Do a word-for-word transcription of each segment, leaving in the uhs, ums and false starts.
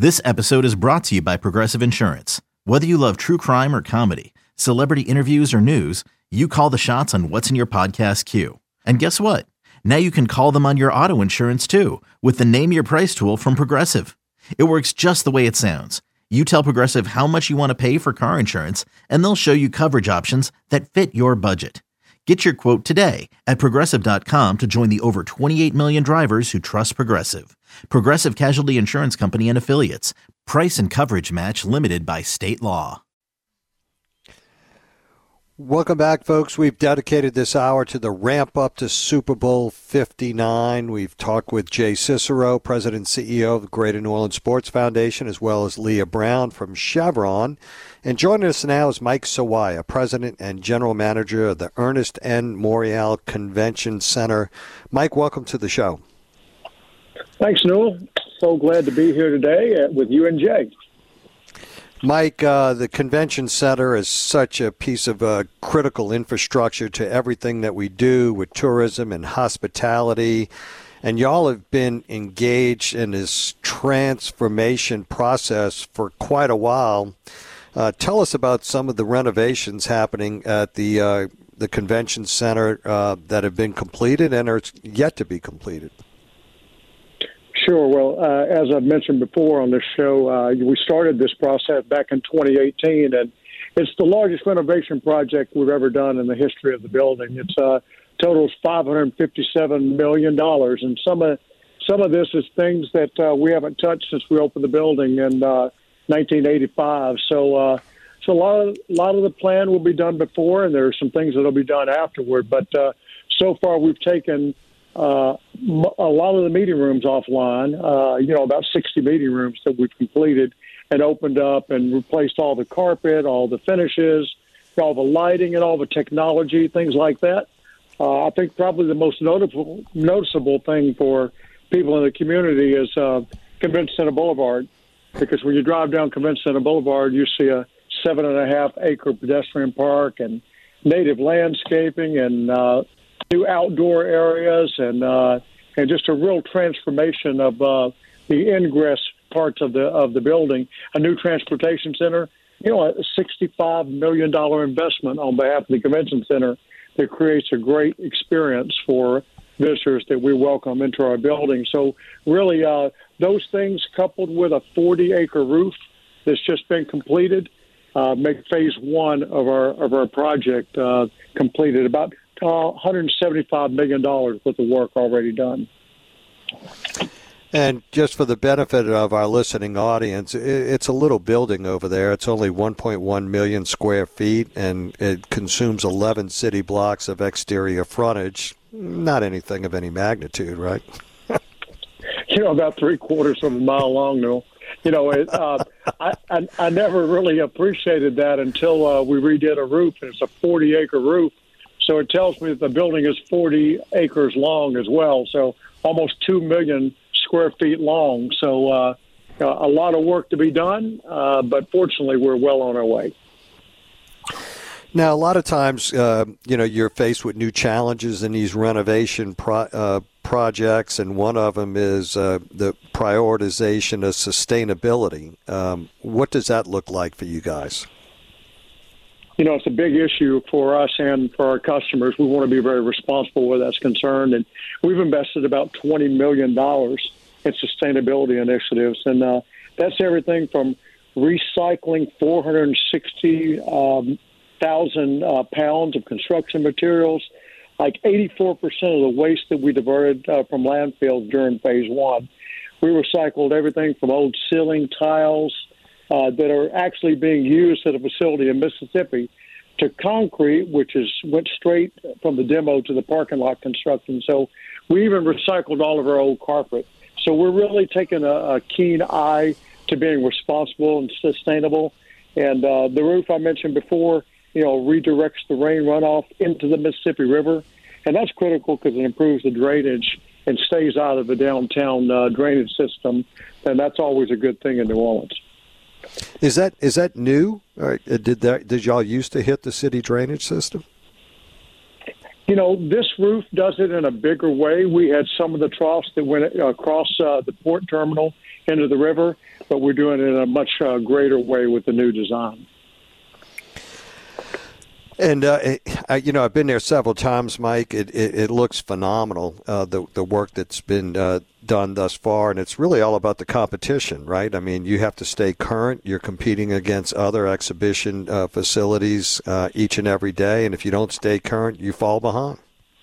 This episode is brought to you by Progressive Insurance. Whether you love true crime or comedy, celebrity interviews or news, you call the shots on what's in your podcast queue. And guess what? Now you can call them on your auto insurance too with the Name Your Price tool from Progressive. It works just the way it sounds. You tell Progressive how much you want to pay for car insurance, and they'll show you coverage options that fit your budget. Get your quote today at Progressive dot com to join the over twenty-eight million drivers who trust Progressive. Progressive Casualty Insurance Company and Affiliates. Price and coverage match limited by state law. Welcome back, folks. We've dedicated this hour to the ramp up to Super Bowl fifty-nine. We've talked with Jay Cicero, President and C E O of the Greater New Orleans Sports Foundation, as well as Leah Brown from Chevron. And joining us now is Mike Sawaya, President and General Manager of the Ernest N. Morial Convention Center. Mike, welcome to the show. Thanks, Newell. So glad to be here today with you and Jay. Mike, uh, the convention center is such a piece of uh, critical infrastructure to everything that we do with tourism and hospitality. And y'all have been engaged in this transformation process for quite a while. Uh, tell us about some of the renovations happening at the uh, the convention center uh, that have been completed and are yet to be completed. Sure. Well, uh, as I've mentioned before on this show, uh, we started this process back in twenty eighteen, and it's the largest renovation project we've ever done in the history of the building. It's uh, totals five hundred fifty-seven million dollars, and some of some of this is things that uh, we haven't touched since we opened the building in uh, nineteen eighty-five. So, uh, so a lot of a lot of the plan will be done before, and there are some things that will be done afterward. But uh, so far, we've taken Uh, a lot of the meeting rooms offline, uh, you know, about sixty meeting rooms that we've completed and opened up and replaced all the carpet, all the finishes, all the lighting and all the technology, things like that. Uh, I think probably the most notable, noticeable thing for people in the community is uh, Convention Center Boulevard, because when you drive down Convention Center Boulevard, you see a seven and a half acre pedestrian park and native landscaping and uh, new outdoor areas and uh, and just a real transformation of uh, the ingress parts of the of the building. A new transportation center, you know, a sixty-five million dollars investment on behalf of the convention center that creates a great experience for visitors that we welcome into our building. So really, uh, those things coupled with a forty acre roof that's just been completed uh, make phase one of our of our project uh, completed. About Uh, one hundred seventy-five million dollars worth of work already done. And just for the benefit of our listening audience, it's a little building over there. It's only one point one million square feet, and it consumes eleven city blocks of exterior frontage. Not anything of any magnitude, right? You know, about three quarters of a mile long, no. You know, it, uh, I, I I never really appreciated that until uh, we redid a roof, and it's a forty acre roof. So it tells me that the building is forty acres long as well, so almost two million square feet long. So uh, a lot of work to be done, uh, but fortunately we're well on our way. Now, a lot of times, uh, you know, you're faced with new challenges in these renovation pro- uh, projects, and one of them is uh, the prioritization of sustainability. Um, what does that look like for you guys? You know, it's a big issue for us and for our customers. We want to be very responsible where that's concerned. And we've invested about twenty million dollars in sustainability initiatives. And uh, that's everything from recycling four hundred sixty thousand um, uh, pounds of construction materials, like eighty-four percent of the waste that we diverted uh, from landfills during phase one. We recycled everything from old ceiling tiles, Uh, that are actually being used at a facility in Mississippi, to concrete, which is went straight from the demo to the parking lot construction. So we even recycled all of our old carpet. So we're really taking a, a keen eye to being responsible and sustainable. And uh, the roof I mentioned before, you know, redirects the rain runoff into the Mississippi River. And that's critical because it improves the drainage and stays out of the downtown uh, drainage system. And that's always a good thing in New Orleans. Is that is that new? Or did that did y'all used to hit the city drainage system? You know, this roof does it in a bigger way. We had some of the troughs that went across uh, the port terminal into the river, but we're doing it in a much uh, greater way with the new design. And, uh, I, you know, I've been there several times, Mike. It it, it looks phenomenal, uh, the, the work that's been uh, done thus far. And it's really all about the competition, right? I mean, you have to stay current. You're competing against other exhibition uh, facilities uh, each and every day. And if you don't stay current, you fall behind.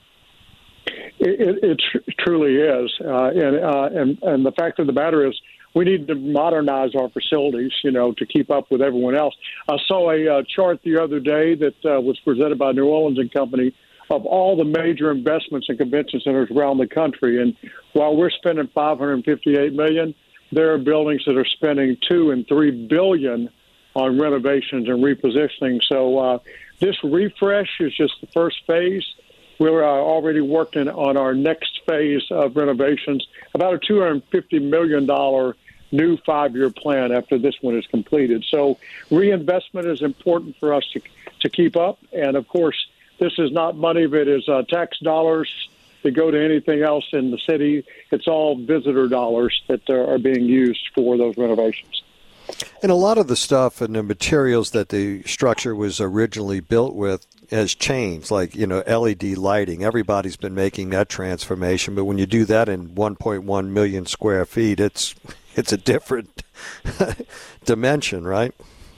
It, it, it tr- truly is. Uh, and, uh, and, and the fact of the matter is, we need to modernize our facilities, you know, to keep up with everyone else. I saw a uh, chart the other day that uh, was presented by New Orleans and Company of all the major investments in convention centers around the country. And while we're spending five hundred fifty-eight million dollars, there are buildings that are spending two and three billion dollars on renovations and repositioning. So uh, this refresh is just the first phase. We're uh, already working on our next phase of renovations, about a two hundred fifty million dollars new five-year plan after this one is completed. So reinvestment is important for us to to keep up. And, of course, this is not money that is uh, tax dollars that go to anything else in the city. It's all visitor dollars that uh, are being used for those renovations. And a lot of the stuff and the materials that the structure was originally built with has changed, like, you know, L E D lighting. Everybody's been making that transformation, but when you do that in one point one million square feet, it's it's a different dimension, right?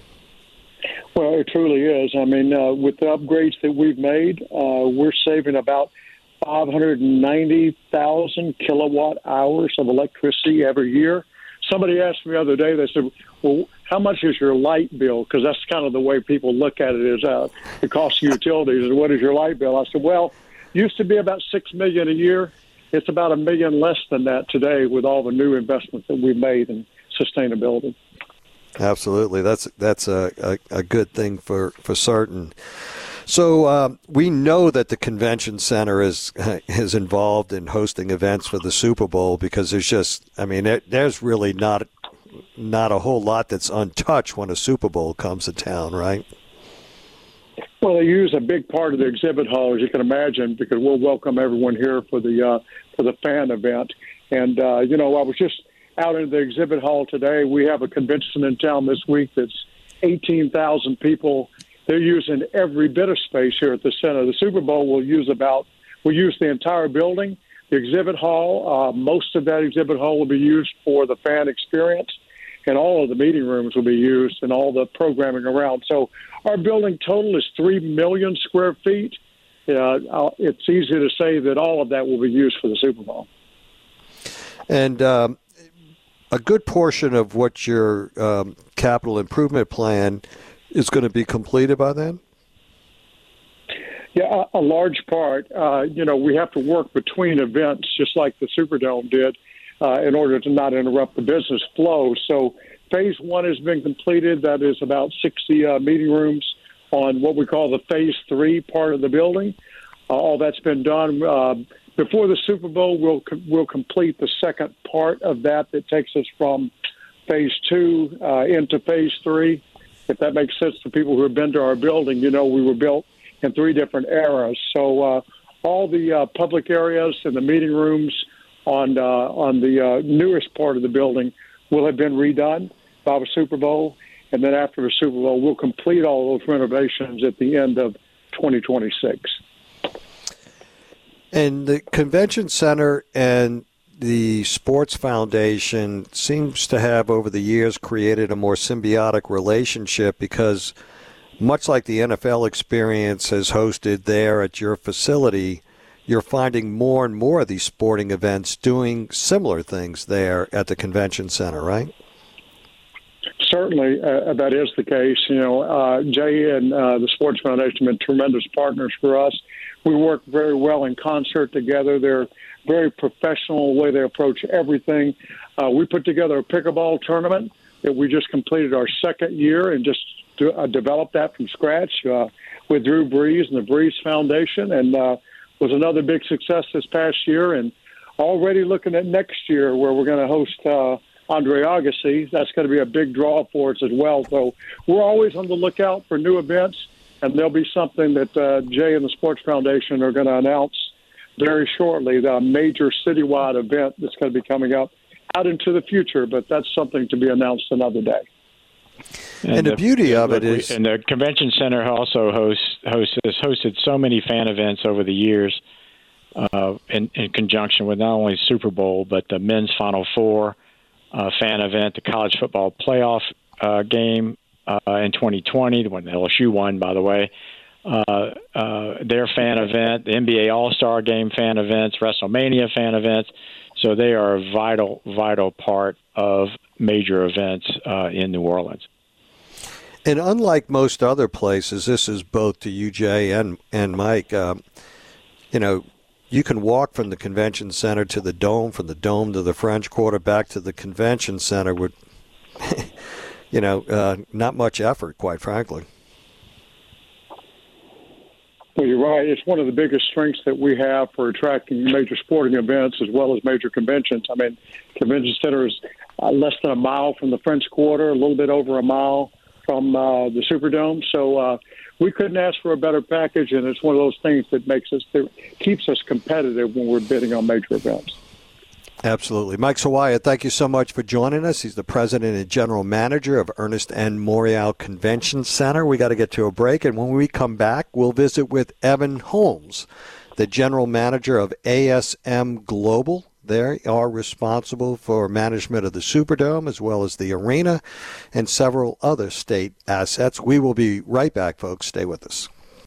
Well, it truly is. I mean, uh, with the upgrades that we've made, uh, we're saving about five hundred ninety thousand kilowatt hours of electricity every year. Somebody asked me the other day, they said, well, how much is your light bill? Because that's kind of the way people look at it, is uh, the cost of utilities. And what is your light bill? I said, well, used to be about six million dollars a year. It's about a million less than that today with all the new investments that we've made in sustainability. Absolutely. That's that's a, a, a good thing for, for certain. So uh, we know that the convention center is is involved in hosting events for the Super Bowl because there's just, I mean, there, there's really not not a whole lot that's untouched when a Super Bowl comes to town, right? Well, they use a big part of the exhibit hall, as you can imagine, because we'll welcome everyone here for the uh, for the fan event. And uh, you know, I was just out in the exhibit hall today. We have a convention in town this week that's eighteen thousand people. They're using every bit of space here at the center. The Super Bowl will use about, will use the entire building. The exhibit hall, uh, most of that exhibit hall will be used for the fan experience, and all of the meeting rooms will be used and all the programming around. So our building total is three million square feet. Uh, it's easy to say that all of that will be used for the Super Bowl. And um, a good portion of what your um, capital improvement plan is going to be completed by then? Yeah, a, a large part. Uh, you know, we have to work between events, just like the Superdome did, uh, in order to not interrupt the business flow. So phase one has been completed. That is about sixty uh, meeting rooms on what we call the phase three part of the building. Uh, all that's been done. Uh, before the Super Bowl, we'll, we'll complete the second part of that that takes us from phase two uh, into phase three. If that makes sense to people who have been to our building, you know, we were built in three different eras. So uh, all the uh, public areas and the meeting rooms on uh, on the uh, newest part of the building will have been redone by the Super Bowl. And then after the Super Bowl, we'll complete all those renovations at the end of twenty twenty-six. And the convention center and the Sports Foundation seems to have, over the years, created a more symbiotic relationship because, much like the N F L experience has hosted there at your facility, you're finding more and more of these sporting events doing similar things there at the convention center, right? Certainly, uh, that is the case. You know, uh, Jay and uh, the Sports Foundation have been tremendous partners for us. We work very well in concert together. They're very professional way they approach everything. Uh, we put together a pickleball tournament that we just completed our second year and just do, uh, developed that from scratch uh, with Drew Brees and the Brees Foundation, and uh, was another big success this past year. And already looking at next year where we're going to host uh, Andre Agassi. That's going to be a big draw for us as well. So we're always on the lookout for new events, and there'll be something that uh, Jay and the Sports Foundation are going to announce very shortly, the major citywide event that's going to be coming up out into the future, but that's something to be announced another day. And, and the, the beauty of it is, and the convention center also hosts, hosts has hosted so many fan events over the years, uh, in, in conjunction with not only Super Bowl but the men's Final Four uh, fan event, the college football playoff uh, game uh, in twenty twenty, when L S U won, by the way. Uh, uh, their fan event, the N B A All-Star Game fan events, WrestleMania fan events. So they are a vital, vital part of major events uh, in New Orleans. And unlike most other places, this is both to you, Jay, and, and Mike, um, you know, you can walk from the convention center to the Dome, from the Dome to the French Quarter, back to the convention center with, you know, uh, not much effort, quite frankly. Well, you're right. It's one of the biggest strengths that we have for attracting major sporting events as well as major conventions. I mean, Convention Center is uh, less than a mile from the French Quarter, a little bit over a mile from uh, the Superdome. So uh, we couldn't ask for a better package, and it's one of those things that makes us, that keeps us competitive when we're bidding on major events. Absolutely. Mike Sawaya, thank you so much for joining us. He's the president and general manager of Ernest N. Morial Convention Center. We got to get to a break, and when we come back, we'll visit with Evan Holmes, the general manager of A S M Global. They are responsible for management of the Superdome as well as the arena and several other state assets. We will be right back, folks. Stay with us.